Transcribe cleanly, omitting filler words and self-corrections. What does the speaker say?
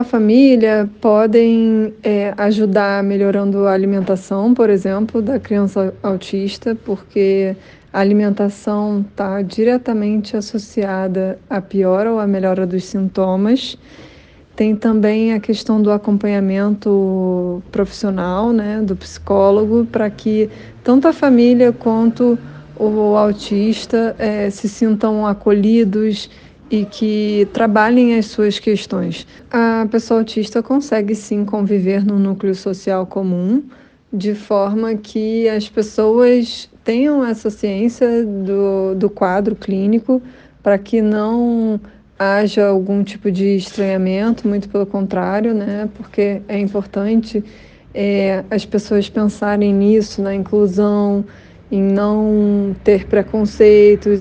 A família podem ajudar melhorando a alimentação, por exemplo, da criança autista, porque a alimentação está diretamente associada à piora ou à melhora dos sintomas. Tem também a questão do acompanhamento profissional, né, do psicólogo, para que tanto a família quanto o autista se sintam acolhidos e que trabalhem as suas questões. A pessoa autista consegue sim conviver no núcleo social comum, de forma que as pessoas tenham essa ciência do quadro clínico, para que não haja algum tipo de estranhamento, muito pelo contrário, né? Porque é importante as pessoas pensarem nisso, na inclusão, em não ter preconceitos.